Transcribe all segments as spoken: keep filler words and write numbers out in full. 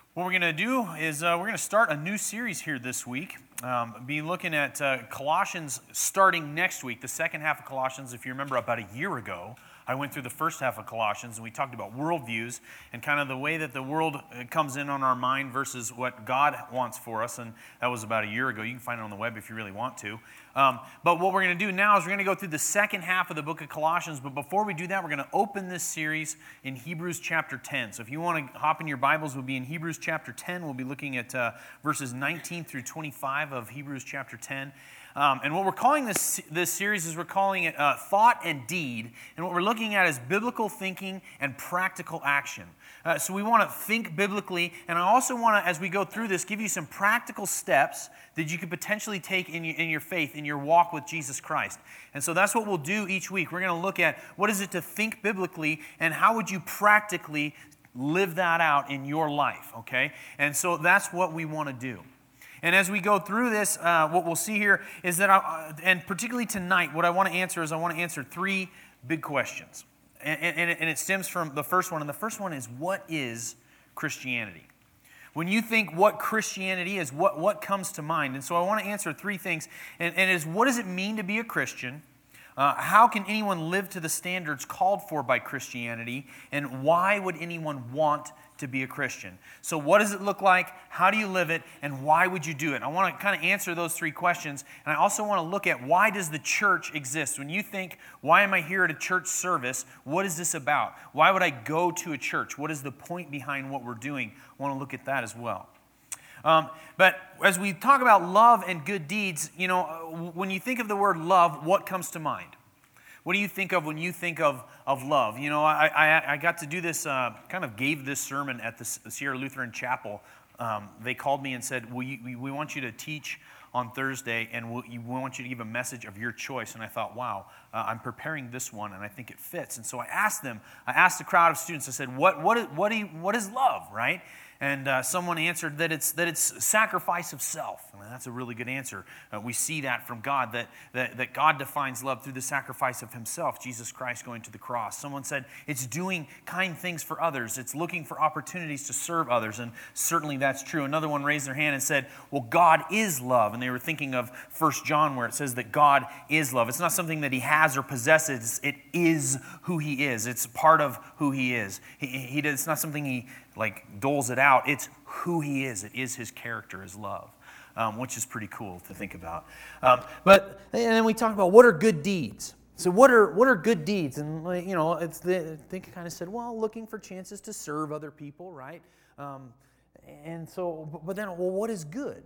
What we're going to do is uh, we're going to start a new series here this week. Um, be looking at uh, Colossians starting next week, the second half of Colossians. If you remember, about a year ago, I went through the first half of Colossians, and we talked about worldviews and kind of the way that the world comes in on our mind versus what God wants for us, and that was about a year ago. You can find it on the web if you really want to. Um, but what we're going to do now is we're going to go through the second half of the book of Colossians, but before we do that, we're going to open this series in Hebrews chapter ten. So if you want to hop in your Bibles, we'll be in Hebrews chapter ten. We'll be looking at uh, verses nineteen through twenty-five of Hebrews chapter ten. Um, and what we're calling this this series is we're calling it uh, Thought and Deed. And what we're looking at is biblical thinking and practical action. Uh, so we want to think biblically, and I also want to, as we go through this, give you some practical steps that you could potentially take in your, in your faith, in your walk with Jesus Christ. And so that's what we'll do each week. We're going to look at what is it to think biblically, and how would you practically live that out in your life, okay? And so that's what we want to do. And as we go through this, uh, what we'll see here is that, I, and particularly tonight, what I want to answer is I want to answer three big questions. And, and, and it stems from the first one. And the first one is, what is Christianity? When you think what Christianity is, what, what comes to mind? And so I want to answer three things. And, and it is, what does it mean to be a Christian? Uh, how can anyone live to the standards called for by Christianity? And why would anyone want to be a Christian? So what does it look like? How do you live it? And why would you do it? I want to kind of answer those three questions. And I also want to look at, why does the church exist? When you think, why am I here at a church service? What is this about? Why would I go to a church? What is the point behind what we're doing? I want to look at that as well. Um, but as we talk about love and good deeds, you know, when you think of the word love, what comes to mind? What do you think of when you think of, of love? You know, I, I, I got to do this, uh, kind of gave this sermon at the Sierra Lutheran Chapel. Um, they called me and said, we, we, we want you to teach on Thursday, and we'll, we want you to give a message of your choice. And I thought, wow, uh, I'm preparing this one, and I think it fits. And so I asked them, I asked the crowd of students, I said, what, what, is, what, do you, what is love, right? And uh, someone answered that it's that it's sacrifice of self. I mean, that's a really good answer. Uh, we see that from God, that, that, that God defines love through the sacrifice of himself, Jesus Christ going to the cross. Someone said it's doing kind things for others. It's looking for opportunities to serve others, and certainly that's true. Another one raised their hand and said, well, God is love. And they were thinking of First John, where it says that God is love. It's not something that he has or possesses. It is who he is. It's part of who he is. He, he, it's not something he like doles it out. It's who he is. It is his character, his love, um, which is pretty cool to think about. Um, but and then we talk about, what are good deeds? So what are what are good deeds? And you know, it's the, I think it kind of said, well, looking for chances to serve other people, right? Um, and so, but then, well, what is good?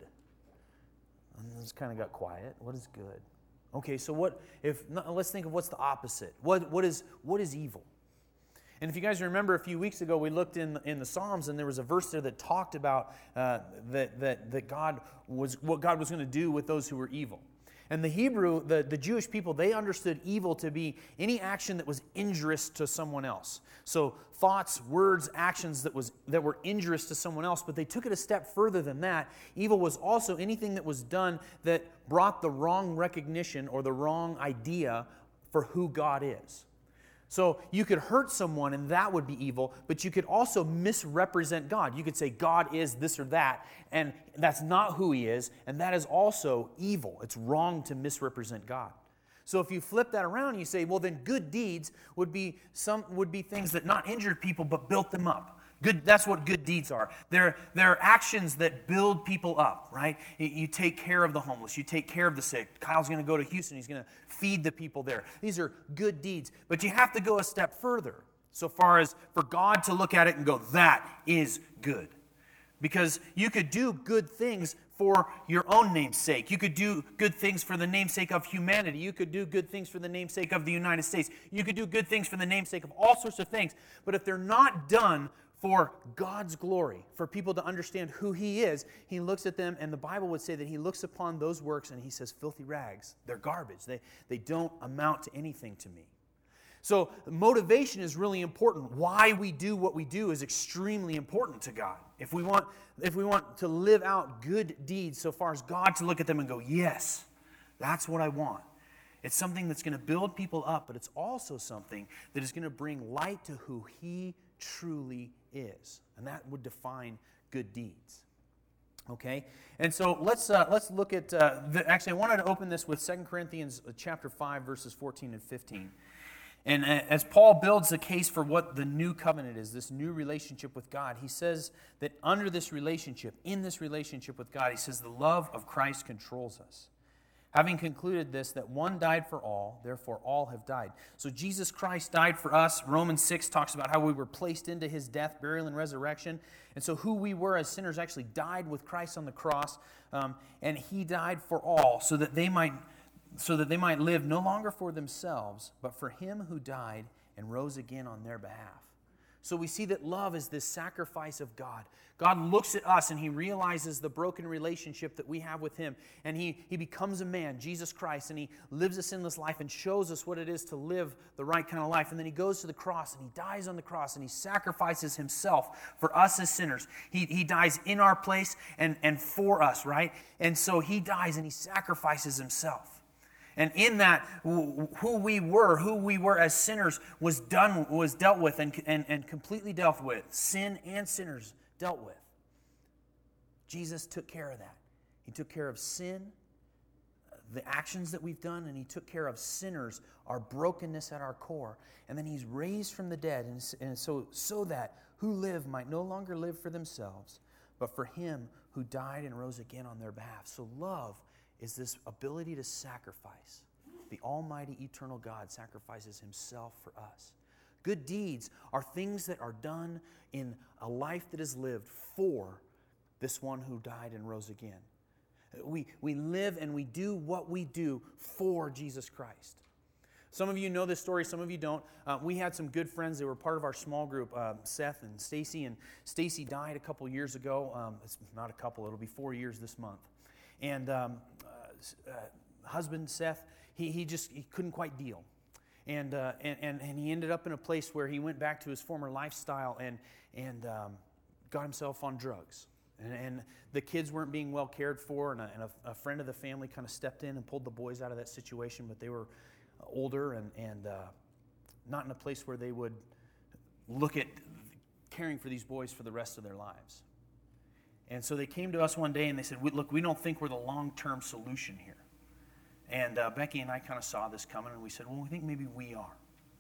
And it's kind of got quiet. What is good? Okay, so what if? Let's think of what's the opposite. What what is what is evil? And if you guys remember, a few weeks ago, we looked in in the Psalms, and there was a verse there that talked about uh, that that that God was what God was going to do with those who were evil. And the Hebrew, the, the Jewish people, they understood evil to be any action that was injurious to someone else. So thoughts, words, actions that was that were injurious to someone else, but they took it a step further than that. Evil was also anything that was done that brought the wrong recognition or the wrong idea for who God is. So you could hurt someone, and that would be evil, but you could also misrepresent God. You could say God is this or that, and that's not who he is, and that is also evil. It's wrong to misrepresent God. So if you flip that around, you say, well, then good deeds would be some would be things that not injured people, but built them up. Good, that's what good deeds are. They're, they're actions that build people up, right? You, you take care of the homeless. You take care of the sick. Kyle's going to go to Houston. He's going to feed the people there. These are good deeds. But you have to go a step further, so far as for God to look at it and go, that is good. Because you could do good things for your own name's sake. You could do good things for the namesake of humanity. You could do good things for the namesake of the United States. You could do good things for the namesake of all sorts of things. But if they're not done for God's glory, for people to understand who he is, he looks at them, and the Bible would say that he looks upon those works and he says, filthy rags. They're garbage. They, they don't amount to anything to me. So motivation is really important. Why we do what we do is extremely important to God. If we want, if we want to live out good deeds so far as God to look at them and go, yes, that's what I want. It's something that's going to build people up, but it's also something that is going to bring light to who he truly is. And that would define good deeds. Okay, and so let's uh, let's look at, uh, the, actually I wanted to open this with Second Corinthians chapter five, verses fourteen and fifteen. And as Paul builds a case for what the new covenant is, this new relationship with God, he says that under this relationship, in this relationship with God, he says the love of Christ controls us. Having concluded this, that one died for all, therefore all have died. So Jesus Christ died for us. Romans six talks about how we were placed into his death, burial, and resurrection. And so who we were as sinners actually died with Christ on the cross. Um, and he died for all so that they might so that they might live no longer for themselves, but for him who died and rose again on their behalf. So we see that love is this sacrifice of God. God looks at us and he realizes the broken relationship that we have with him. And he, he becomes a man, Jesus Christ, and he lives a sinless life and shows us what it is to live the right kind of life. And then he goes to the cross and he dies on the cross and he sacrifices himself for us as sinners. He, he dies in our place and, and for us, right? And so he dies and he sacrifices himself. And in that, who we were, who we were as sinners, was done, was dealt with and, and, and completely dealt with. Sin and sinners dealt with. Jesus took care of that. He took care of sin, the actions that we've done, and he took care of sinners, our brokenness at our core. And then he's raised from the dead, and, and so, so that who live might no longer live for themselves, but for him who died and rose again on their behalf. So love is this ability to sacrifice. The almighty eternal God sacrifices himself for us. Good deeds are things that are done in a life that is lived for this one who died and rose again. We, we live and we do what we do for Jesus Christ. Some of you know this story, some of you don't. Uh, we had some good friends. They were part of our small group, uh, Seth and Stacy. And Stacy died a couple years ago. Um, it's not a couple, it'll be four years this month. And um, uh, uh, husband, Seth, he, he just he couldn't quite deal. And, uh, and, and, and he ended up in a place where he went back to his former lifestyle and, and um, got himself on drugs. And, and the kids weren't being well cared for, and, a, and a, a friend of the family kind of stepped in and pulled the boys out of that situation, but they were older and, and uh, not in a place where they would look at caring for these boys for the rest of their lives. And so they came to us one day and they said, look, we don't think we're the long-term solution here. And uh, Becky and I kind of saw this coming, and we said, well, we think maybe we are.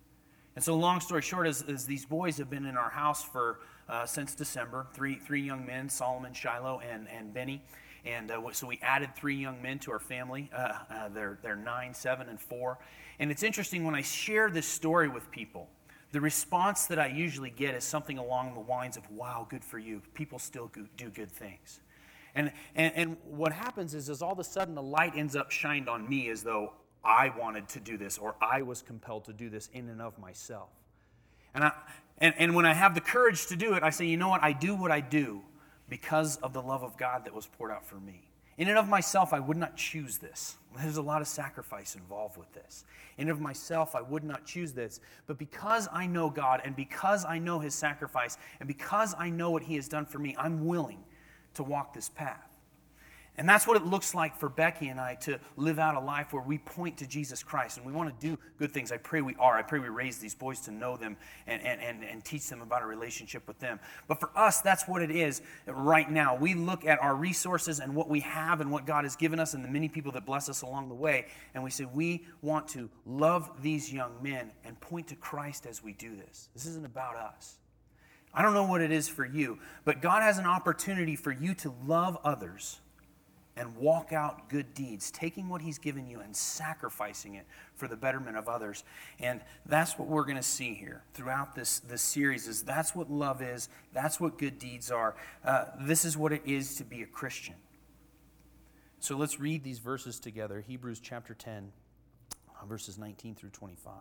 And so long story short is, is these boys have been in our house for uh, since December, three three young men, Solomon, Shiloh, and, and Benny. And uh, so we added three young men to our family. Uh, uh, they're, they're nine, seven, and four. And it's interesting when I share this story with people, the response that I usually get is something along the lines of, wow, good for you. People still do good things. And, and, and what happens is, is all of a sudden the light ends up shined on me as though I wanted to do this or I was compelled to do this in and of myself. And, I, and, and when I have the courage to do it, I say, you know what, I do what I do because of the love of God that was poured out for me. In and of myself, I would not choose this. There's a lot of sacrifice involved with this. In and of myself, I would not choose this. But because I know God and because I know his sacrifice and because I know what he has done for me, I'm willing to walk this path. And that's what it looks like for Becky and I to live out a life where we point to Jesus Christ. And we want to do good things. I pray we are. I pray we raise these boys to know them and, and, and, and teach them about a relationship with them. But for us, that's what it is right now. We look at our resources and what we have and what God has given us and the many people that bless us along the way. And we say we want to love these young men and point to Christ as we do this. This isn't about us. I don't know what it is for you, but God has an opportunity for you to love others and walk out good deeds, taking what he's given you and sacrificing it for the betterment of others. And that's what we're going to see here throughout this, this series, is that's what love is, that's what good deeds are. Uh, this is what it is to be a Christian. So let's read these verses together. Hebrews chapter ten, verses nineteen through twenty-five.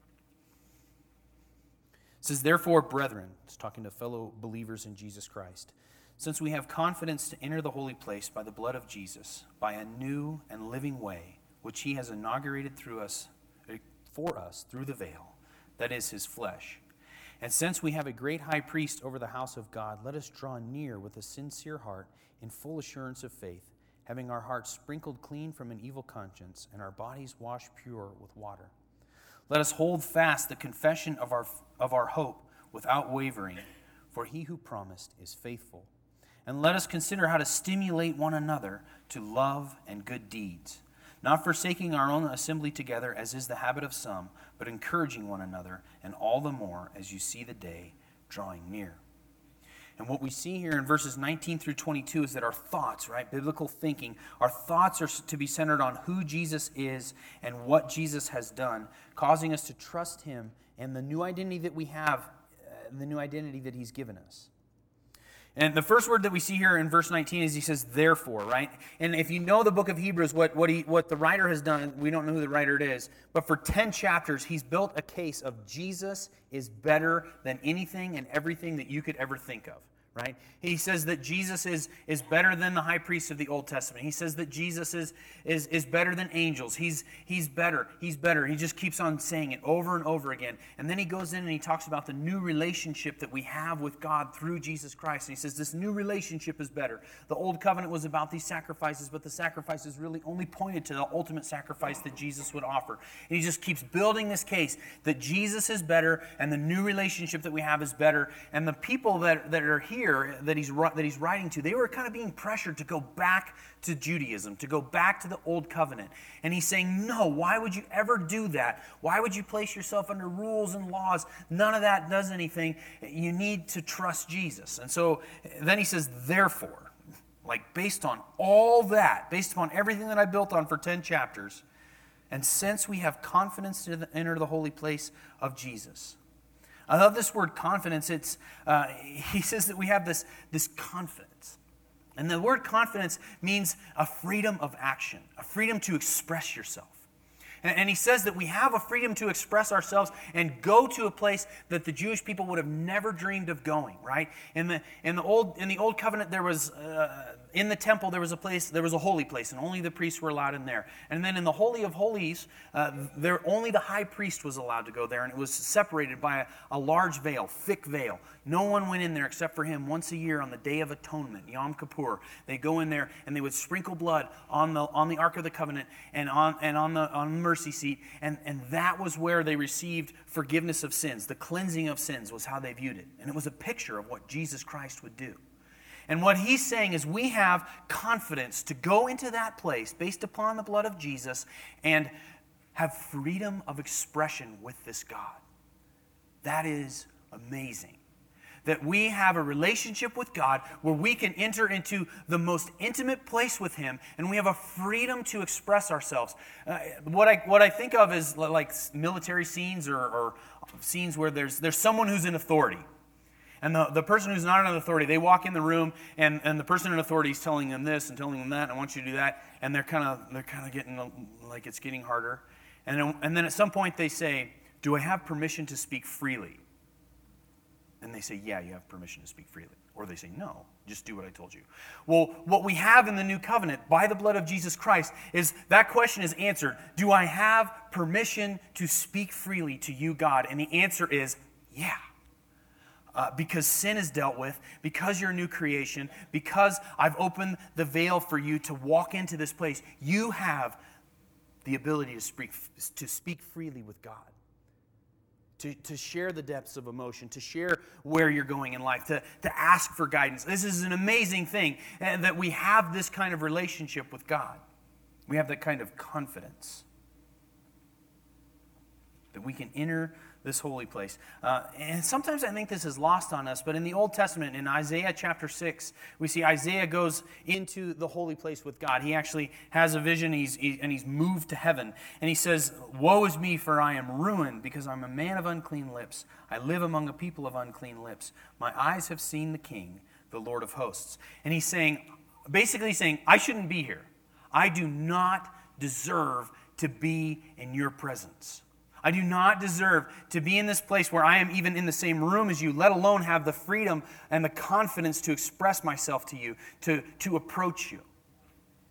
It says, therefore, brethren, it's talking to fellow believers in Jesus Christ, since we have confidence to enter the holy place by the blood of Jesus, by a new and living way, which he has inaugurated through us, for us through the veil, that is his flesh. And since we have a great high priest over the house of God, let us draw near with a sincere heart in full assurance of faith, having our hearts sprinkled clean from an evil conscience and our bodies washed pure with water. Let us hold fast the confession of our, of our hope without wavering, for he who promised is faithful. And let us consider how to stimulate one another to love and good deeds, not forsaking our own assembly together, as is the habit of some, but encouraging one another, and all the more as you see the day drawing near. And what we see here in verses nineteen through twenty-two is that our thoughts, right, biblical thinking, our thoughts are to be centered on who Jesus is and what Jesus has done, causing us to trust him and the new identity that we have, uh, the new identity that he's given us. And the first word that we see here in verse nineteen is he says, therefore, right? And if you know the book of Hebrews, what, what, he, what the writer has done, we don't know who the writer is, but for ten chapters, he's built a case of Jesus is better than anything and everything that you could ever think of. Right? He says that Jesus is, is better than the high priest of the Old Testament. He says that Jesus is, is, is better than angels. He's, he's better. He's better. He just keeps on saying it over and over again. And then he goes in and he talks about the new relationship that we have with God through Jesus Christ. And he says this new relationship is better. The Old Covenant was about these sacrifices, but the sacrifices really only pointed to the ultimate sacrifice that Jesus would offer. And he just keeps building this case that Jesus is better and the new relationship that we have is better. And the people that, that are here that he's that he's writing to, they were kind of being pressured to go back to Judaism, to go back to the Old Covenant. And he's saying, no, why would you ever do that? Why would you place yourself under rules and laws? None of that does anything. You need to trust Jesus. And so then he says, therefore, like based on all that, based upon everything that I built on for ten chapters, and since we have confidence to enter the holy place of Jesus. I love this word confidence. It's uh, he says that we have this, this confidence. And the word confidence means a freedom of action, a freedom to express yourself. And, and he says that we have a freedom to express ourselves and go to a place that the Jewish people would have never dreamed of going, right? In the in the old in the old covenant, there was uh, in the temple there was a place, there was a holy place, and only the priests were allowed in there. And then in the Holy of Holies, uh, there only the high priest was allowed to go there, and it was separated by a, a large veil, thick veil. No one went in there except for him once a year on the Day of Atonement, Yom Kippur. They go in there and they would sprinkle blood on the on the Ark of the Covenant and on and on the on the mercy seat, and, and that was where they received forgiveness of sins. The cleansing of sins was how they viewed it. And it was a picture of what Jesus Christ would do. And what he's saying is we have confidence to go into that place based upon the blood of Jesus and have freedom of expression with this God. That is amazing. That we have a relationship with God where we can enter into the most intimate place with him and we have a freedom to express ourselves. Uh, what I what I think of is like military scenes or, or scenes where there's there's someone who's in authority. And the, the person who's not in authority, they walk in the room, and, and the person in authority is telling them this and telling them that, and I want you to do that, and they're kind of they're kind of getting like it's getting harder. And then, and then at some point they say, "Do I have permission to speak freely?" And they say, "Yeah, you have permission to speak freely." Or they say, "No, just do what I told you." Well, what we have in the new covenant by the blood of Jesus Christ is that question is answered. Do I have permission to speak freely to you, God? And the answer is, yeah. Uh, because sin is dealt with, because you're a new creation, because I've opened the veil for you to walk into this place, you have the ability to speak, to speak freely with God. To, to share the depths of emotion, to share where you're going in life, to, to ask for guidance. This is an amazing thing, and that we have this kind of relationship with God. We have that kind of confidence that we can enter this holy place. Uh, and sometimes I think this is lost on us, but in the Old Testament, in Isaiah chapter six, we see Isaiah goes into the holy place with God. He actually has a vision, he's, he, and he's moved to heaven. And he says, "Woe is me, for I am ruined, because I'm a man of unclean lips. I live among a people of unclean lips. My eyes have seen the King, the Lord of hosts." And he's saying, basically saying, I shouldn't be here. I do not deserve to be in your presence. I do not deserve to be in this place where I am even in the same room as you, let alone have the freedom and the confidence to express myself to you, to, to approach you.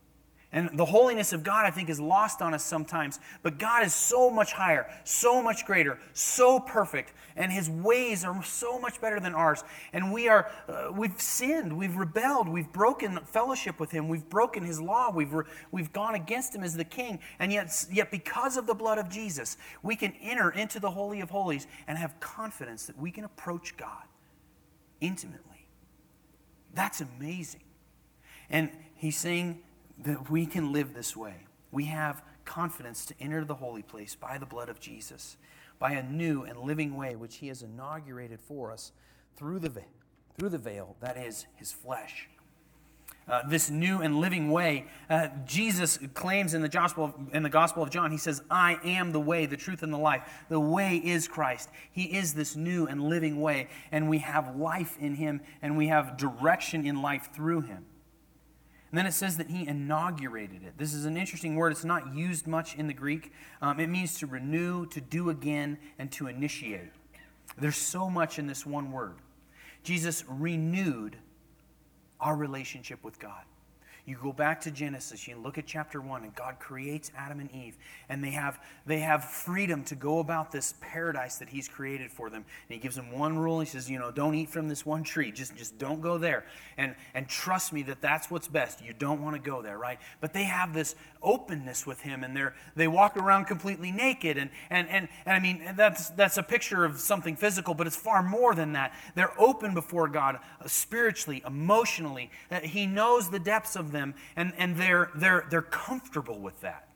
And the holiness of God, I think, is lost on us sometimes. But God is so much higher, so much greater, so perfect. And His ways are so much better than ours. And we are, uh, we've sinned, we've rebelled, we've broken fellowship with Him, we've broken His law, we've re- we've gone against Him as the King. And yet, yet because of the blood of Jesus, we can enter into the Holy of Holies and have confidence that we can approach God intimately. That's amazing. And He's saying that we can live this way. We have confidence to enter the holy place by the blood of Jesus, by a new and living way which He has inaugurated for us through the veil, through the veil that is His flesh. Uh, this new and living way, uh, Jesus claims in the gospel of, in the Gospel of John, He says, "I am the way, the truth, and the life." The way is Christ. He is this new and living way, and we have life in Him, and we have direction in life through Him. And then it says that He inaugurated it. This is an interesting word. It's not used much in the Greek. Um, it means to renew, to do again, and to initiate. There's so much in this one word. Jesus renewed our relationship with God. You go back to Genesis, you look at chapter one, and God creates Adam and Eve, and they have they have freedom to go about this paradise that He's created for them. And He gives them one rule. He says, you know, don't eat from this one tree. Just, just don't go there. And, and trust me that that's what's best. You don't want to go there, right? But they have this openness with Him, and they're they walk around completely naked. And and and, and I mean, that's that's a picture of something physical, but it's far more than that. They're open before God uh, spiritually, emotionally. Uh, he knows the depths of them. Them, and, and they're, they're, they're comfortable with that.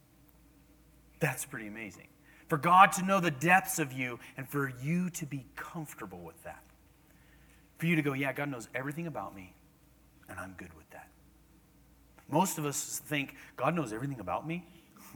That's pretty amazing. For God to know the depths of you and for you to be comfortable with that. For you to go, yeah, God knows everything about me, and I'm good with that. Most of us think, God knows everything about me?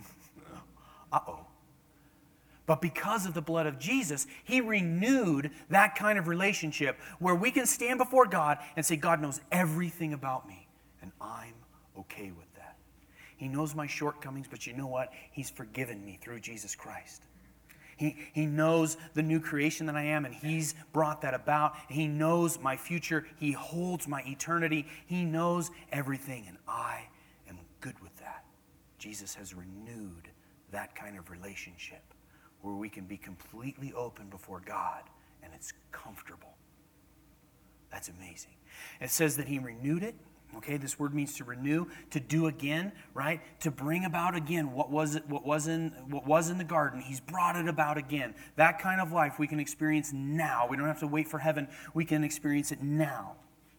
Uh-oh. But because of the blood of Jesus, He renewed that kind of relationship where we can stand before God and say, God knows everything about me. And I'm okay with that. He knows my shortcomings, but you know what? He's forgiven me through Jesus Christ. He, he knows the new creation that I am, and He's brought that about. He knows my future. He holds my eternity. He knows everything, and I am good with that. Jesus has renewed that kind of relationship where we can be completely open before God, and it's comfortable. That's amazing. It says that He renewed it. Okay, this word means to renew, to do again, right? To bring about again what was it, what was in what was in the garden. He's brought it about again. That kind of life we can experience now. We don't have to wait for heaven. We can experience it now.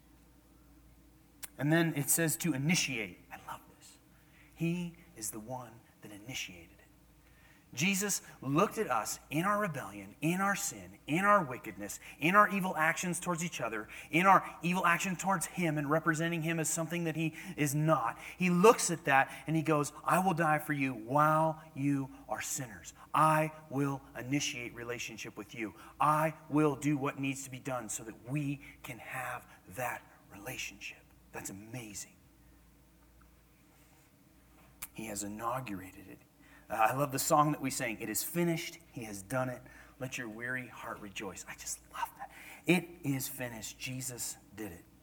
And then it says to initiate. I love this. He is the one that initiated it. Jesus looked at us in our rebellion, in our sin, in our wickedness, in our evil actions towards each other, in our evil action towards Him and representing Him as something that He is not. He looks at that and He goes, I will die for you while you are sinners. I will initiate relationship with you. I will do what needs to be done so that we can have that relationship. That's amazing. He has inaugurated it. Uh, I love the song that we sang. It is finished. He has done it. Let your weary heart rejoice. I just love that. It is finished. Jesus did it.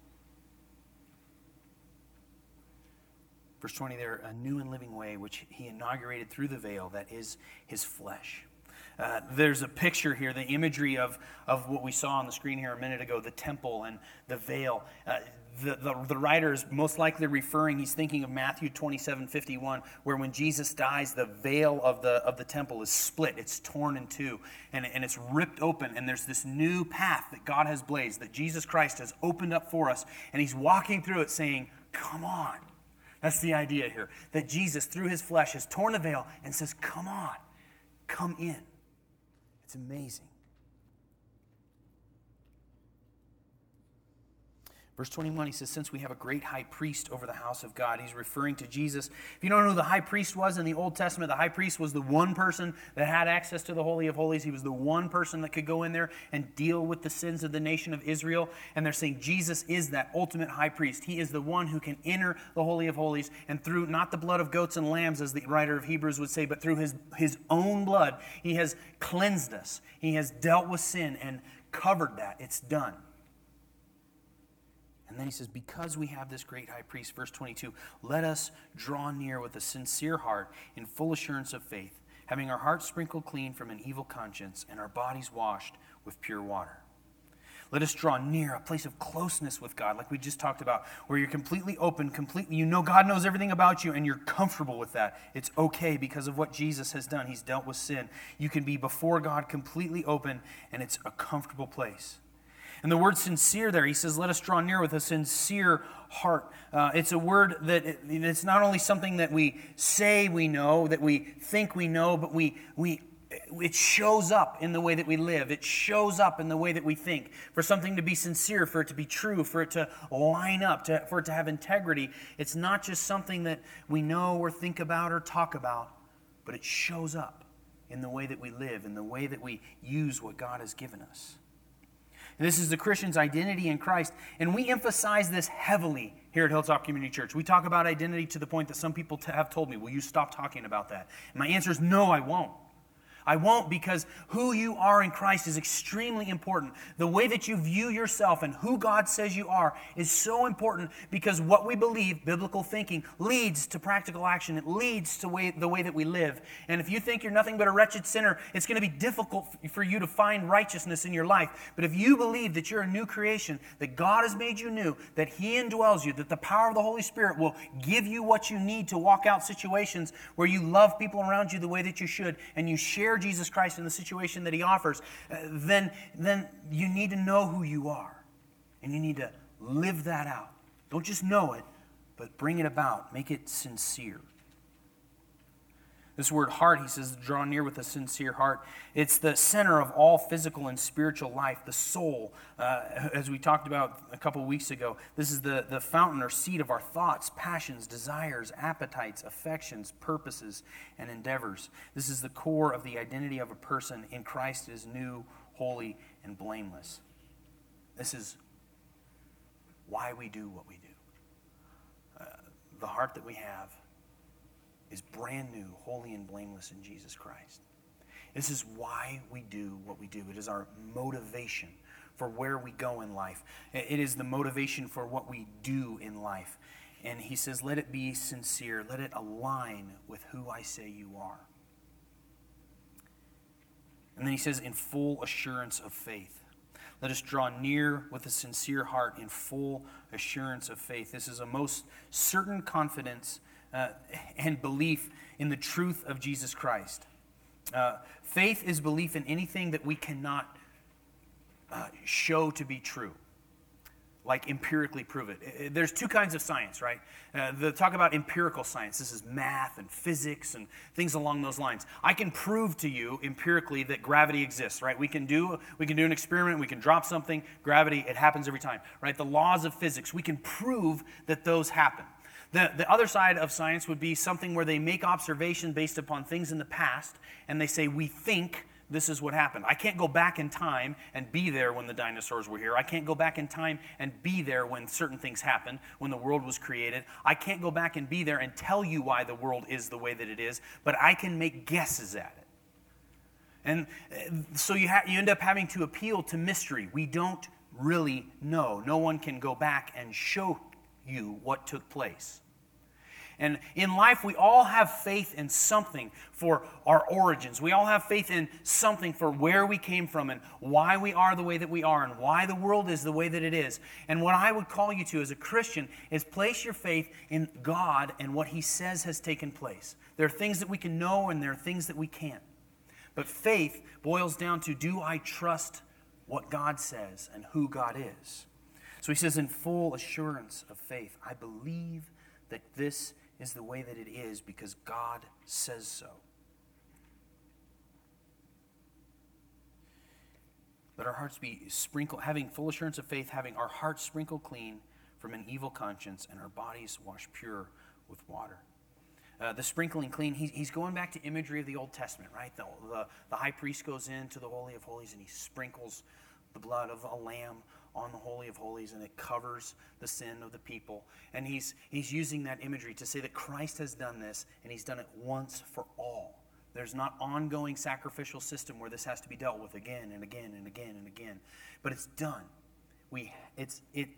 Verse twenty there, a new and living way which He inaugurated through the veil, that is His flesh. Uh, there's a picture here, the imagery of, of what we saw on the screen here a minute ago, the temple and the veil. Uh, the, the, the writer is most likely referring, he's thinking of Matthew twenty-seven fifty-one, where when Jesus dies, the veil of the, of the temple is split. It's torn in two, and, and it's ripped open, and there's this new path that God has blazed, that Jesus Christ has opened up for us, and He's walking through it saying, come on. That's the idea here, that Jesus, through His flesh, has torn the veil and says, come on, come in. It's amazing. Verse twenty-one, he says, since we have a great high priest over the house of God, he's referring to Jesus. If you don't know who the high priest was in the Old Testament, the high priest was the one person that had access to the Holy of Holies. He was the one person that could go in there and deal with the sins of the nation of Israel. And they're saying Jesus is that ultimate high priest. He is the one who can enter the Holy of Holies, and through not the blood of goats and lambs, as the writer of Hebrews would say, but through his, his own blood, He has cleansed us. He has dealt with sin and covered that. It's done. And then he says, because we have this great high priest, verse twenty-two, let us draw near with a sincere heart in full assurance of faith, having our hearts sprinkled clean from an evil conscience and our bodies washed with pure water. Let us draw near, a place of closeness with God, like we just talked about, where you're completely open, completely, you know God knows everything about you, and you're comfortable with that. It's okay because of what Jesus has done. He's dealt with sin. You can be before God completely open, and it's a comfortable place. And the word sincere there, he says, let us draw near with a sincere heart. Uh, it's a word that it, it's not only something that we say we know, that we think we know, but we we it shows up in the way that we live. It shows up in the way that we think. For something to be sincere, for it to be true, for it to line up, to, for it to have integrity, it's not just something that we know or think about or talk about, but it shows up in the way that we live, in the way that we use what God has given us. This is the Christian's identity in Christ, and we emphasize this heavily here at Hilltop Community Church. We talk about identity to the point that some people t- have told me, will you stop talking about that? And my answer is no, I won't. I won't, because who you are in Christ is extremely important. The way that you view yourself and who God says you are is so important, because what we believe, biblical thinking, leads to practical action. It leads to way, the way that we live. And if you think you're nothing but a wretched sinner, it's going to be difficult for you to find righteousness in your life. But if you believe that you're a new creation, that God has made you new, that He indwells you, that the power of the Holy Spirit will give you what you need to walk out situations where you love people around you the way that you should, and you share Jesus Christ in the situation that He offers, uh, then, then you need to know who you are. And you need to live that out. Don't just know it, but bring it about. Make it sincere. This word heart, he says, draw near with a sincere heart. It's the center of all physical and spiritual life, the soul. Uh, as we talked about a couple of weeks ago, this is the, the fountain or seat of our thoughts, passions, desires, appetites, affections, purposes, and endeavors. This is the core of the identity of a person in Christ is new, holy, and blameless. This is why we do what we do. Uh, the heart that we have is brand new, holy, and blameless in Jesus Christ. This is why we do what we do. It is our motivation for where we go in life. It is the motivation for what we do in life. And he says, let it be sincere. Let it align with who I say you are. And then he says, in full assurance of faith. Let us draw near with a sincere heart in full assurance of faith. This is a most certain confidence Uh, and belief in the truth of Jesus Christ. Uh, faith is belief in anything that we cannot uh, show to be true, like empirically prove it. it. There's two kinds of science, right? Uh, the talk about empirical science. This is math and physics and things along those lines. I can prove to you empirically that gravity exists, right? We can do we can do an experiment. We can drop something. Gravity, it happens every time, right? The laws of physics, we can prove that those happen. The, the other side of science would be something where they make observation based upon things in the past, and they say, we think this is what happened. I can't go back in time and be there when the dinosaurs were here. I can't go back in time and be there when certain things happened, when the world was created. I can't go back and be there and tell you why the world is the way that it is, but I can make guesses at it. And so you, ha- you end up having to appeal to mystery. We don't really know. No one can go back and show you what took place. And in life, we all have faith in something for our origins. We all have faith in something for where we came from and why we are the way that we are and why the world is the way that it is. And what I would call you to as a Christian is place your faith in God and what He says has taken place. There are things that we can know and there are things that we can't. But faith boils down to, do I trust what God says and who God is? So he says, in full assurance of faith, I believe that this is the way that it is because God says so. Let our hearts be sprinkled, having full assurance of faith, having our hearts sprinkled clean from an evil conscience and our bodies washed pure with water. Uh, the sprinkling clean, he, he's going back to imagery of the Old Testament, right? The, the, the high priest goes into the Holy of Holies and he sprinkles the blood of a lamb on the Holy of Holies, and it covers the sin of the people. And he's he's using that imagery to say that Christ has done this, and He's done it once for all. There's not ongoing sacrificial system where this has to be dealt with again and again and again and again. But it's done. We it's it, it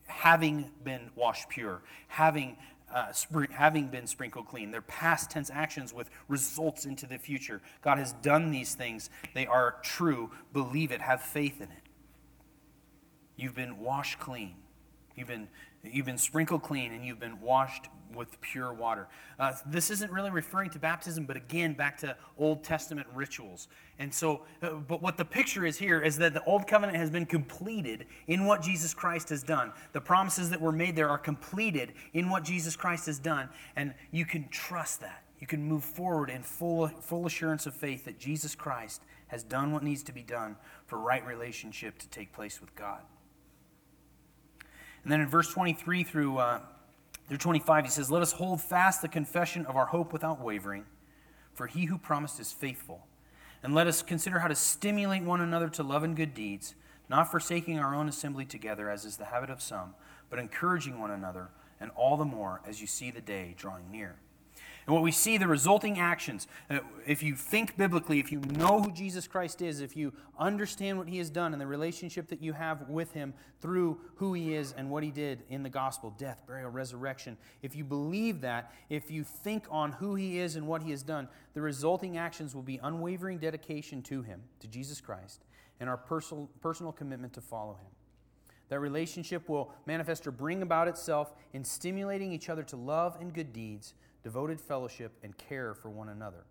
having been washed pure, having uh, spr- having been sprinkled clean. They're past tense actions with results into the future. God has done these things. They are true. Believe it. Have faith in it. You've been washed clean. You've been You've been sprinkled clean and you've been washed with pure water. Uh, this isn't really referring to baptism, but again, back to Old Testament rituals. And so, uh, but what the picture is here is that the Old Covenant has been completed in what Jesus Christ has done. The promises that were made there are completed in what Jesus Christ has done. And you can trust that. You can move forward in full, full assurance of faith that Jesus Christ has done what needs to be done for right relationship to take place with God. And then in verse twenty-three through, uh, through twenty-five, he says, "Let us hold fast the confession of our hope without wavering, for he who promised is faithful. And let us consider how to stimulate one another to love and good deeds, not forsaking our own assembly together, as is the habit of some, but encouraging one another, and all the more as you see the day drawing near." And what we see, the resulting actions, uh, if you think biblically, if you know who Jesus Christ is, if you understand what he has done and the relationship that you have with him through who he is and what he did in the gospel, death, burial, resurrection, if you believe that, if you think on who he is and what he has done, the resulting actions will be unwavering dedication to him, to Jesus Christ, and our personal, personal commitment to follow him. That relationship will manifest or bring about itself in stimulating each other to love and good deeds, devoted fellowship, and care for one another.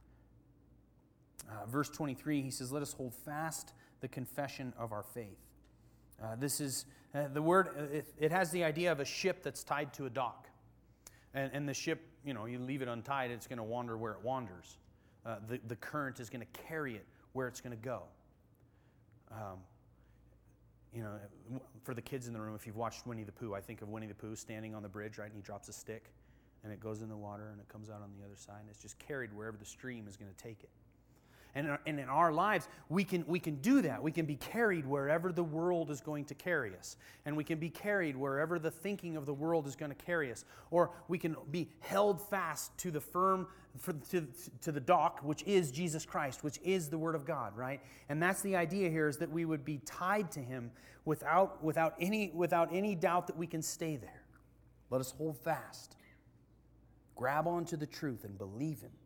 Uh, verse twenty-three, he says, "Let us hold fast the confession of our faith." Uh, this is, uh, the word, uh, it, it has the idea of a ship that's tied to a dock. And, and the ship, you know, you leave it untied, it's going to wander where it wanders. Uh, the, the current is going to carry it where it's going to go. Um, you know, for the kids in the room, if you've watched Winnie the Pooh, I think of Winnie the Pooh standing on the bridge, right, and he drops a stick. And it goes in the water, and it comes out on the other side, and it's just carried wherever the stream is going to take it. And in, our, and in our lives, we can, we can do that. We can be carried wherever the world is going to carry us. And we can be carried wherever the thinking of the world is going to carry us. Or we can be held fast to the firm, for, to, to the dock, which is Jesus Christ, which is the Word of God, right? And that's the idea here, is that we would be tied to him without, without, any, without any doubt that we can stay there. Let us hold fast. Grab onto the truth and believe him.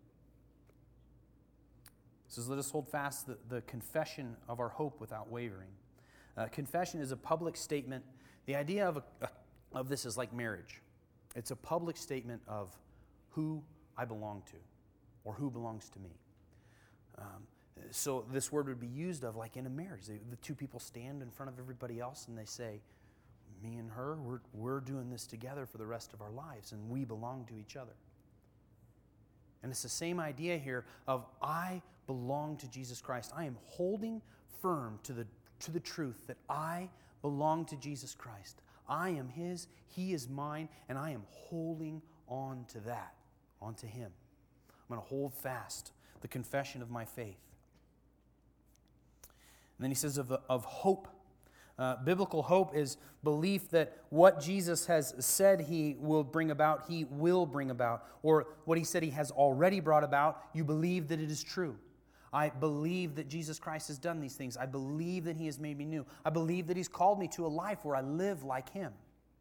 It says, let us hold fast the, the confession of our hope without wavering. Uh, confession is a public statement. The idea of, a, of this is like marriage. It's a public statement of who I belong to or who belongs to me. Um, so this word would be used of like in a marriage. They, the two people stand in front of everybody else and they say, me and her, we're, we're doing this together for the rest of our lives, and we belong to each other. And it's the same idea here of I belong to Jesus Christ. I am holding firm to the, to the truth that I belong to Jesus Christ. I am his, he is mine, and I am holding on to that, on to him. I'm going to hold fast the confession of my faith. And then he says of, of hope. Uh, biblical hope is belief that what Jesus has said he will bring about, he will bring about. Or what he said he has already brought about, you believe that it is true. I believe that Jesus Christ has done these things. I believe that he has made me new. I believe that he's called me to a life where I live like him.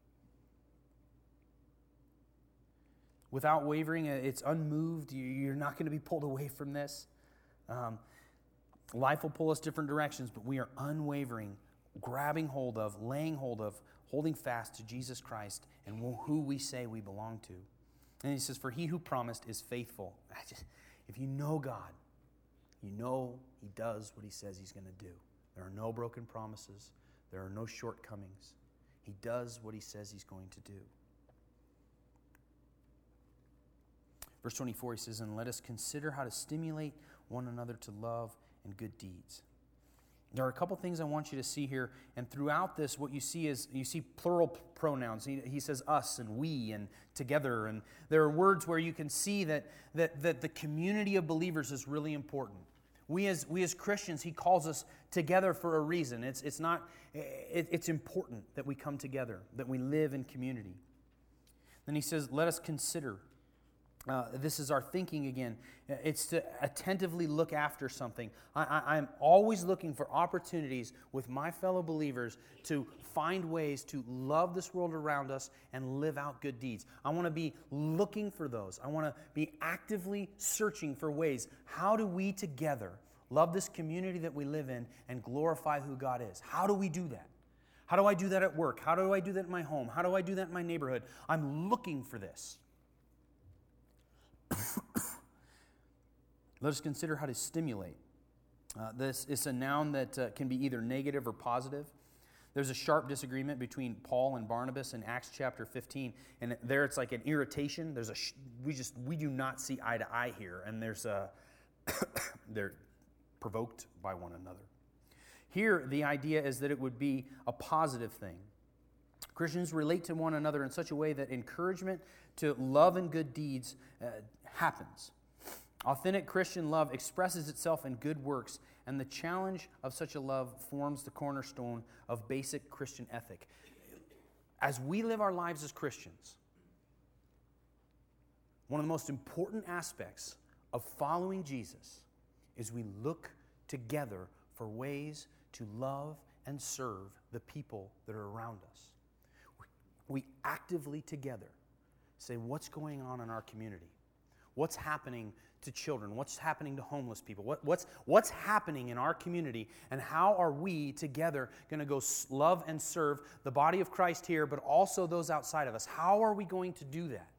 Without wavering, it's unmoved. You're not going to be pulled away from this. Um, life will pull us different directions, but we are unwavering, grabbing hold of, laying hold of, holding fast to Jesus Christ and who we say we belong to. And he says, for he who promised is faithful. Just, if you know God, you know he does what he says he's going to do. There are no broken promises. There are no shortcomings. He does what he says he's going to do. Verse twenty-four, he says, and let us consider how to stimulate one another to love and good deeds. There are a couple things I want you to see here, and throughout this, what you see is, you see plural pronouns. He, he says us and we and together, and there are words where you can see that, that, that the community of believers is really important. We as, we as Christians, he calls us together for a reason. It's, it's, not, it, it's important that we come together, that we live in community. Then he says, let us consider Uh, this is our thinking again. It's to attentively look after something. I, I, I'm always looking for opportunities with my fellow believers to find ways to love this world around us and live out good deeds. I want to be looking for those. I want to be actively searching for ways. How do we together love this community that we live in and glorify who God is? How do we do that? How do I do that at work? How do I do that in my home? How do I do that in my neighborhood? I'm looking for this. Let us consider how to stimulate. Uh, this is a noun that uh, can be either negative or positive. There's a sharp disagreement between Paul and Barnabas in Acts chapter fifteen, and there it's like an irritation. There's a sh- we just we do not see eye to eye here, and there's a they're provoked by one another. Here, the idea is that it would be a positive thing. Christians relate to one another in such a way that encouragement to love and good deeds uh, happens. Authentic Christian love expresses itself in good works, and the challenge of such a love forms the cornerstone of basic Christian ethic. As we live our lives as Christians, one of the most important aspects of following Jesus is we look together for ways to love and serve the people that are around us. We actively together say, what's going on in our community? What's happening to children? What's happening to homeless people? What, what's, what's happening in our community? And how are we together going to go love and serve the body of Christ here, but also those outside of us? How are we going to do that?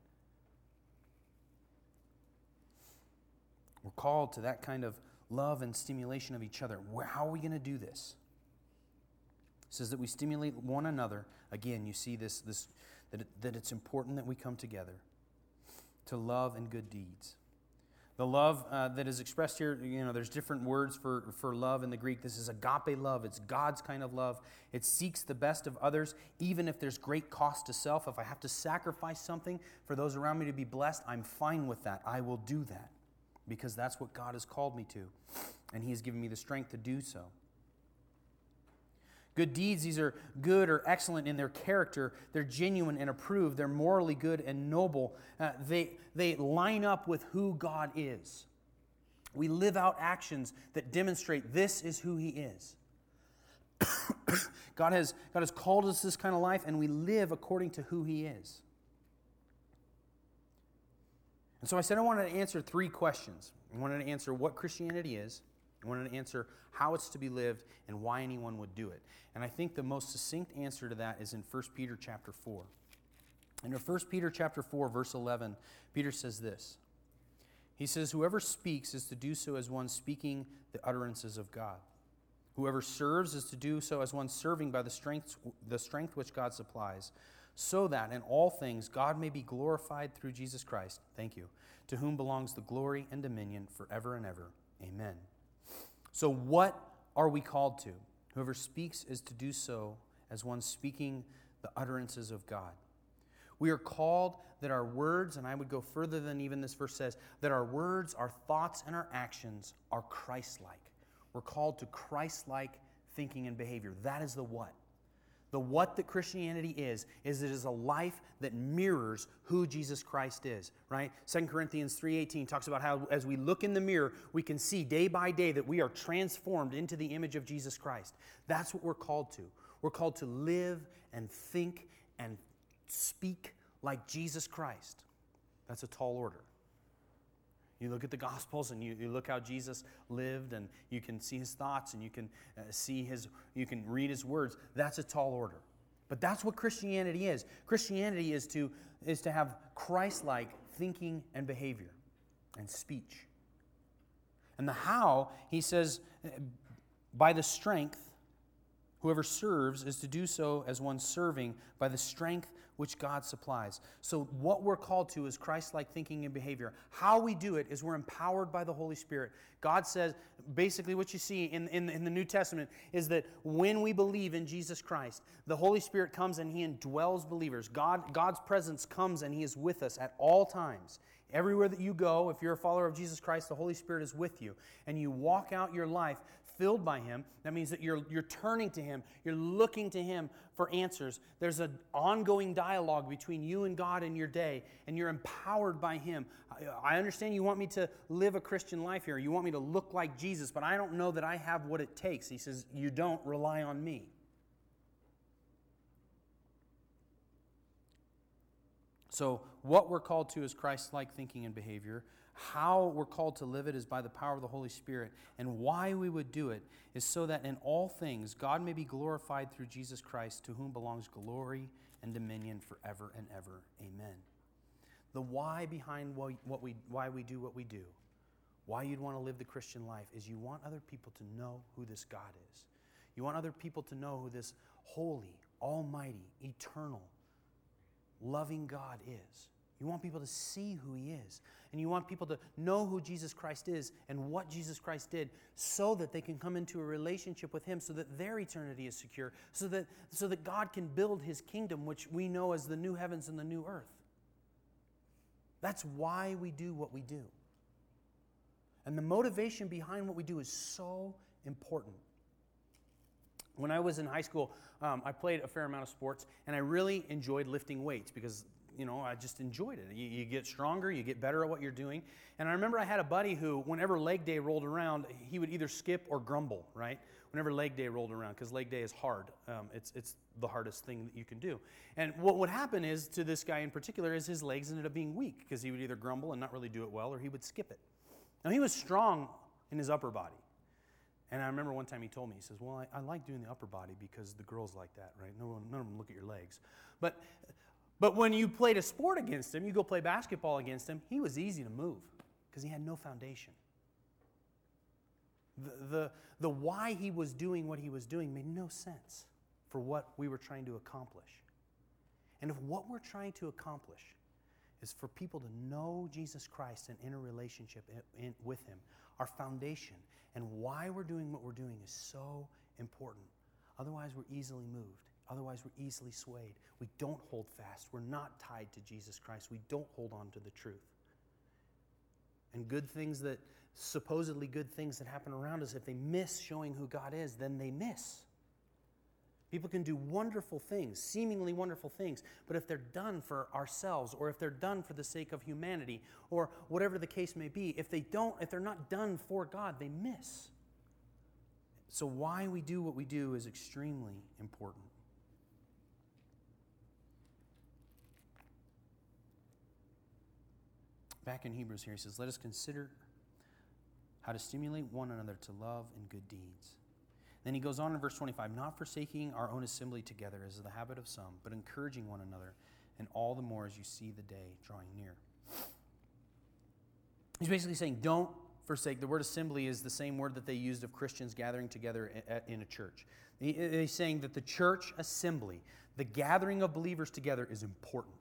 We're called to that kind of love and stimulation of each other. How are we going to do this? It says that we stimulate one another. Again, you see this, this that, it, that it's important that we come together to love and good deeds. The love uh, that is expressed here, you know, there's different words for, for love in the Greek. This is agape love. It's God's kind of love. It seeks the best of others, even if there's great cost to self. If I have to sacrifice something for those around me to be blessed, I'm fine with that. I will do that because that's what God has called me to, and He has given me the strength to do so. Good deeds, these are good or excellent in their character. They're genuine and approved. They're morally good and noble. Uh, they, they line up with who God is. We live out actions that demonstrate this is who He is. God has, God has called us this kind of life, and we live according to who He is. And so I said I wanted to answer three questions. I wanted to answer what Christianity is. I wanted to answer how it's to be lived and why anyone would do it. And I think the most succinct answer to that is in First Peter chapter four. In First Peter chapter four, verse eleven, Peter says this. He says, whoever speaks is to do so as one speaking the utterances of God. Whoever serves is to do so as one serving by the strength, the strength which God supplies, so that in all things God may be glorified through Jesus Christ. Thank you. To whom belongs the glory and dominion forever and ever. Amen. So what are we called to? Whoever speaks is to do so as one speaking the utterances of God. We are called that our words, and I would go further than even this verse says, that our words, our thoughts, and our actions are Christ-like. We're called to Christ-like thinking and behavior. That is the what. The what that Christianity is, is it is a life that mirrors who Jesus Christ is, right? Second Corinthians three eighteen talks about how as we look in the mirror, we can see day by day that we are transformed into the image of Jesus Christ. That's what we're called to. We're called to live and think and speak like Jesus Christ. That's a tall order. You look at the Gospels and you, you look how Jesus lived, and you can see His thoughts, and you can uh, see His, you can read His words. That's a tall order. But that's what Christianity is. Christianity is to, is to have Christ-like thinking and behavior and speech. And the how, he says, by the strength, whoever serves is to do so as one serving by the strength which God supplies. So what we're called to is Christ-like thinking and behavior. How we do it is we're empowered by the Holy Spirit. God says, basically what you see in, in, in the New Testament is that when we believe in Jesus Christ, the Holy Spirit comes and He indwells believers. God, God's presence comes and He is with us at all times. Everywhere that you go, if you're a follower of Jesus Christ, the Holy Spirit is with you. And you walk out your life filled by Him. That means that you're, you're turning to Him. You're looking to Him for answers. There's an ongoing dialogue between you and God in your day, and you're empowered by Him. I, I understand you want me to live a Christian life here. You want me to look like Jesus, but I don't know that I have what it takes. He says, you don't rely on me. So what we're called to is Christ-like thinking and behavior. How we're called to live it is by the power of the Holy Spirit. And why we would do it is so that in all things God may be glorified through Jesus Christ, to whom belongs glory and dominion forever and ever. Amen. The why behind what we, why we do what we do, why you'd want to live the Christian life, is you want other people to know who this God is. You want other people to know who this holy, almighty, eternal, loving God is. You want people to see who He is. And you want people to know who Jesus Christ is and what Jesus Christ did, so that they can come into a relationship with Him, so that their eternity is secure, so that, so that God can build His kingdom, which we know as the new heavens and the new earth. That's why we do what we do. And the motivation behind what we do is so important. When I was in high school, um, I played a fair amount of sports, and I really enjoyed lifting weights because, you know, I just enjoyed it. You, you get stronger, you get better at what you're doing. And I remember I had a buddy who, whenever leg day rolled around, he would either skip or grumble, right? Whenever leg day rolled around, because leg day is hard. Um, it's it's the hardest thing that you can do. And what would happen is, to this guy in particular, is his legs ended up being weak, because he would either grumble and not really do it well, or he would skip it. Now, he was strong in his upper body. And I remember one time he told me, he says, well, I, I like doing the upper body because the girls like that, right? No one, none of them look at your legs. But, but when you played a sport against him, you go play basketball against him, he was easy to move because he had no foundation. The, the, the why he was doing what he was doing made no sense for what we were trying to accomplish. And if what we're trying to accomplish is for people to know Jesus Christ and in a relationship in, in, with Him, our foundation and why we're doing what we're doing is so important. Otherwise, we're easily moved. Otherwise, we're easily swayed. We don't hold fast. We're not tied to Jesus Christ. We don't hold on to the truth. And good things that, supposedly good things that happen around us, if they miss showing who God is, then they miss. People can do wonderful things, seemingly wonderful things, but if they're done for ourselves, or if they're done for the sake of humanity, or whatever the case may be, if they don't, if they're not done for God, they miss. So why we do what we do is extremely important. Back in Hebrews here, he says, let us consider how to stimulate one another to love and good deeds. Then he goes on in verse twenty-five, not forsaking our own assembly together as is the habit of some, but encouraging one another, and all the more as you see the day drawing near. He's basically saying, don't forsake. The word assembly is the same word that they used of Christians gathering together in a church. He's saying that the church assembly, the gathering of believers together, is important.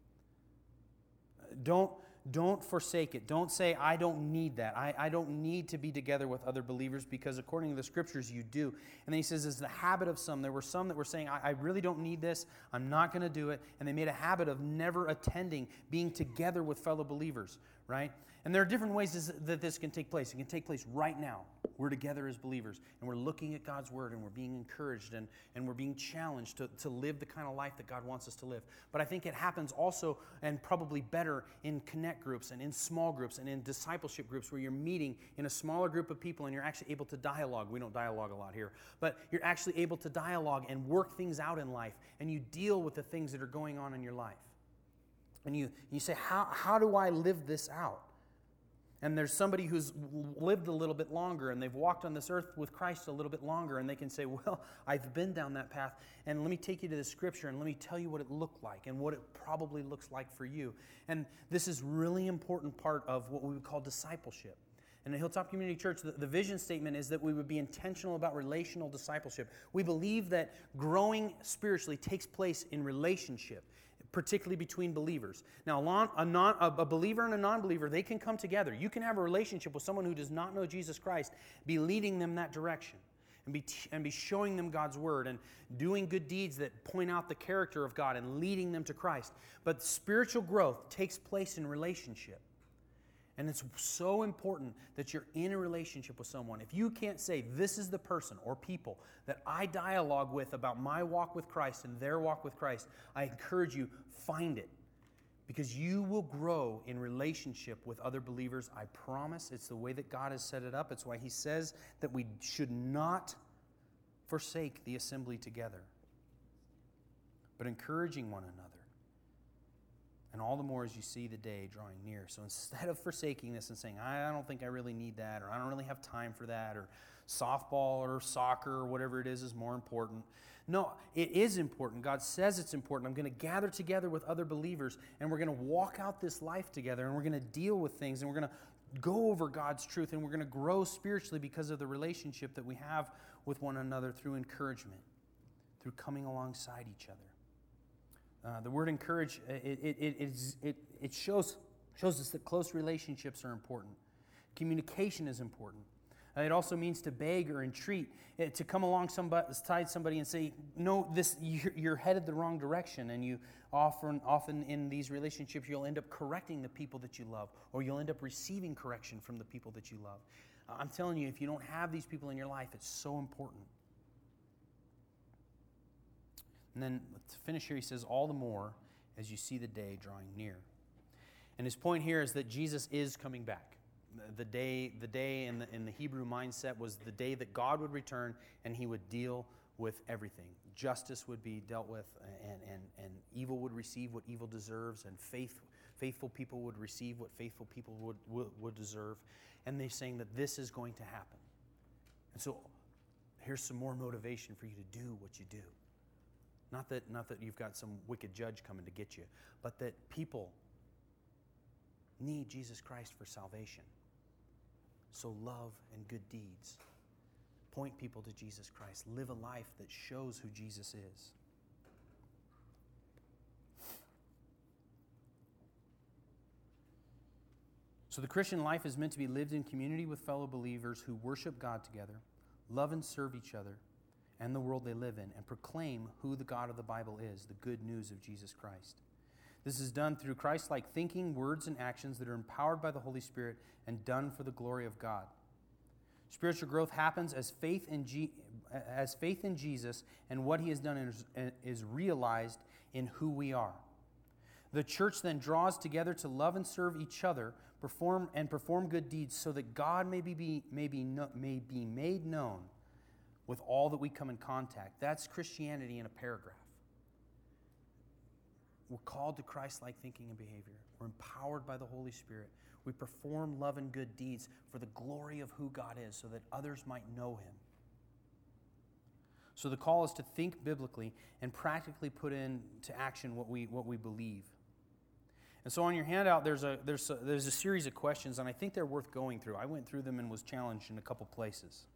Don't, don't forsake it. Don't say, I don't need that. I, I don't need to be together with other believers, because according to the Scriptures, you do. And then he says, it's the habit of some. There were some that were saying, I, I really don't need this. I'm not going to do it. And they made a habit of never attending, being together with fellow believers, right? And there are different ways this, that this can take place. It can take place right now. We're together as believers, and we're looking at God's Word, and we're being encouraged, and, and we're being challenged to, to live the kind of life that God wants us to live. But I think it happens also, and probably better, in connect groups and in small groups and in discipleship groups, where you're meeting in a smaller group of people and you're actually able to dialogue. We don't dialogue a lot here, but you're actually able to dialogue and work things out in life, and you deal with the things that are going on in your life. And you, you say, how, how do I live this out? And there's somebody who's lived a little bit longer, and they've walked on this earth with Christ a little bit longer, and they can say, well, I've been down that path, and let me take you to the Scripture, and let me tell you what it looked like and what it probably looks like for you. And this is really important part of what we would call discipleship. And at Hilltop Community Church, the, the vision statement is that we would be intentional about relational discipleship. We believe that growing spiritually takes place in relationship, particularly between believers. Now, a, non, a believer and a non-believer, they can come together. You can have a relationship with someone who does not know Jesus Christ, be leading them that direction, and be, and be showing them God's Word, and doing good deeds that point out the character of God and leading them to Christ. But spiritual growth takes place in relationship. And it's so important that you're in a relationship with someone. If you can't say, this is the person or people that I dialogue with about my walk with Christ and their walk with Christ, I encourage you, find it. Because you will grow in relationship with other believers. I promise. It's the way that God has set it up. It's why He says that we should not forsake the assembly together, but encouraging one another. And all the more as you see the day drawing near. So instead of forsaking this and saying, I don't think I really need that, or I don't really have time for that, or softball or soccer or whatever it is is more important. No, it is important. God says it's important. I'm going to gather together with other believers, and we're going to walk out this life together, and we're going to deal with things, and we're going to go over God's truth, and we're going to grow spiritually because of the relationship that we have with one another through encouragement, through coming alongside each other. Uh, the word encourage, it, it, it, it, it, it shows, shows us that close relationships are important. Communication is important. Uh, it also means to beg or entreat, uh, to come alongside somebody and say, no, this you're, you're headed the wrong direction. And you often, often in these relationships, you'll end up correcting the people that you love, or you'll end up receiving correction from the people that you love. Uh, I'm telling you, if you don't have these people in your life, it's so important. And then to finish here, he says, all the more as you see the day drawing near. And his point here is that Jesus is coming back. The day, the day in the, in the Hebrew mindset was the day that God would return and He would deal with everything. Justice would be dealt with, and, and, and evil would receive what evil deserves, and faith, faithful people would receive what faithful people would, would, would deserve. And they're saying that this is going to happen. And so here's some more motivation for you to do what you do. Not that, not that you've got some wicked judge coming to get you, but that people need Jesus Christ for salvation. So love and good deeds. Point people to Jesus Christ. Live a life that shows who Jesus is. So the Christian life is meant to be lived in community with fellow believers who worship God together, love and serve each other, and the world they live in, and proclaim who the God of the Bible is, the good news of Jesus Christ. This is done through Christ-like thinking, words, and actions that are empowered by the Holy Spirit and done for the glory of God. Spiritual growth happens as faith in, G- as faith in Jesus and what He has done is, is realized in who we are. The church then draws together to love and serve each other, perform and perform good deeds, so that God may be, may be, may be made known with all that we come in contact. That's Christianity in a paragraph. We're called to Christ-like thinking and behavior. We're empowered by the Holy Spirit. We perform love and good deeds for the glory of who God is, so that others might know Him. So the call is to think biblically and practically put into action what we what we believe. And so on your handout, there's a there's a, there's a series of questions, and I think they're worth going through. I went through them and was challenged in a couple places.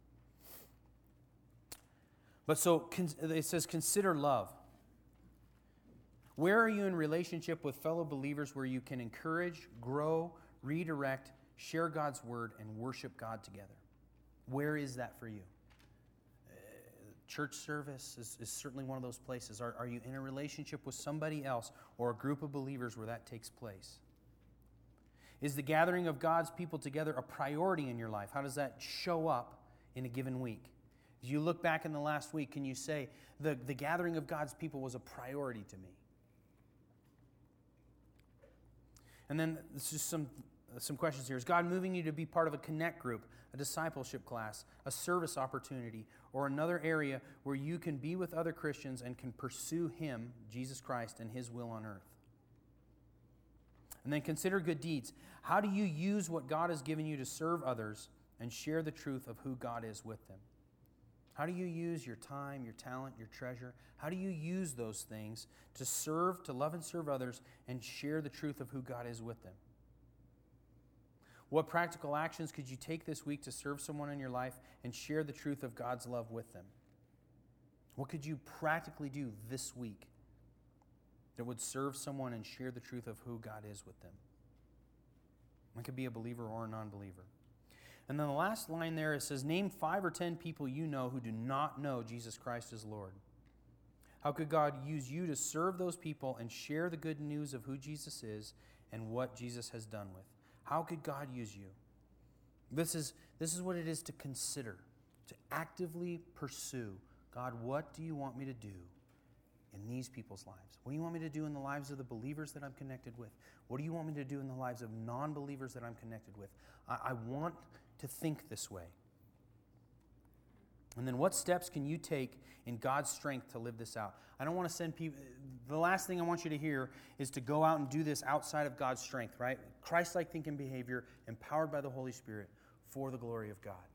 But so it says, consider love. Where are you in relationship with fellow believers where you can encourage, grow, redirect, share God's word, and worship God together? Where is that for you? Uh, church service is, is certainly one of those places. Are, are you in a relationship with somebody else or a group of believers where that takes place? Is the gathering of God's people together a priority in your life? How does that show up in a given week? As you look back in the last week, can you say, the, the gathering of God's people was a priority to me? And then this is some, some questions here. Is God moving you to be part of a connect group, a discipleship class, a service opportunity, or another area where you can be with other Christians and can pursue Him, Jesus Christ, and His will on earth? And then consider good deeds. How do you use what God has given you to serve others and share the truth of who God is with them? How do you use your time, your talent, your treasure? How do you use those things to serve, to love and serve others, and share the truth of who God is with them? What practical actions could you take this week to serve someone in your life and share the truth of God's love with them? What could you practically do this week that would serve someone and share the truth of who God is with them? It could be a believer or a non-believer. And then the last line there, it says, name five or ten people you know who do not know Jesus Christ as Lord. How could God use you to serve those people and share the good news of who Jesus is and what Jesus has done with? How could God use you? This is, this is what it is to consider, to actively pursue. God, what do you want me to do in these people's lives? What do you want me to do in the lives of the believers that I'm connected with? What do you want me to do in the lives of non-believers that I'm connected with? I, I want to think this way. And then what steps can you take in God's strength to live this out? I don't want to send people, the last thing I want you to hear is to go out and do this outside of God's strength, right? Christ-like thinking behavior, empowered by the Holy Spirit for the glory of God.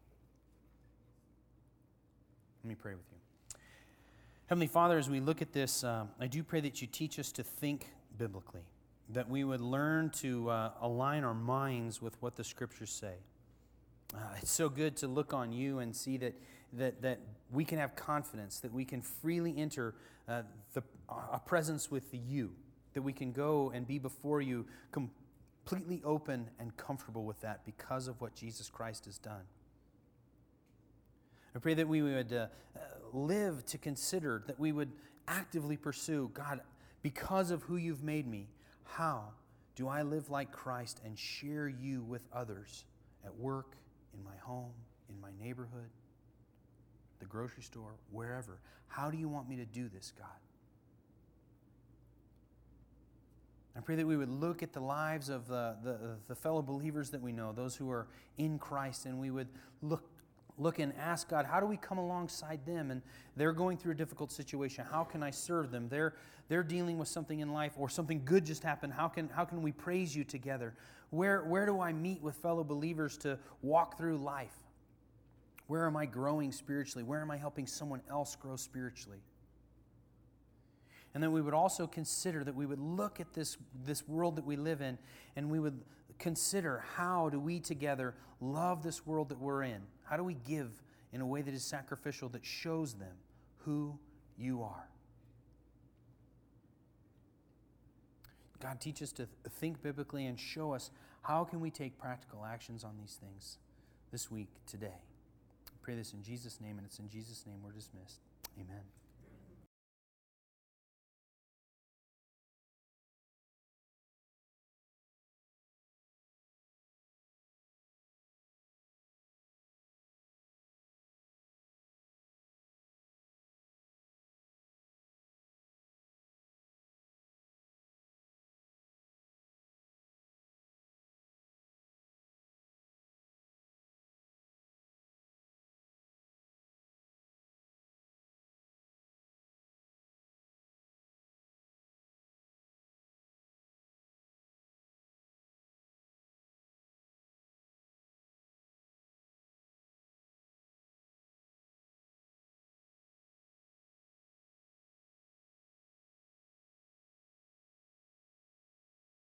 Let me pray with you. Heavenly Father, as we look at this, um, I do pray that you teach us to think biblically, that we would learn to uh, align our minds with what the Scriptures say. Uh, it's so good to look on you and see that that that we can have confidence, that we can freely enter uh, the, a presence with you, that we can go and be before you completely open and comfortable with that because of what Jesus Christ has done. I pray that we would uh, live to consider, that we would actively pursue, God, because of who you've made me, how do I live like Christ and share you with others at work, in my home, in my neighborhood, the grocery store, wherever? How do you want me to do this, God? I pray that we would look at the lives of the, the, the fellow believers that we know, those who are in Christ, and we would look Look and ask God, how do we come alongside them? And they're going through a difficult situation. How can I serve them? They're, they're dealing with something in life, or something good just happened. How can, how can we praise you together? Where, where do I meet with fellow believers to walk through life? Where am I growing spiritually? Where am I helping someone else grow spiritually? And then we would also consider that we would look at this, this world that we live in, and we would consider, how do we together love this world that we're in? How do we give in a way that is sacrificial, that shows them who you are? God, teach us to think biblically and show us how can we take practical actions on these things this week, today. I pray this in Jesus' name, and it's in Jesus' name we're dismissed. Amen.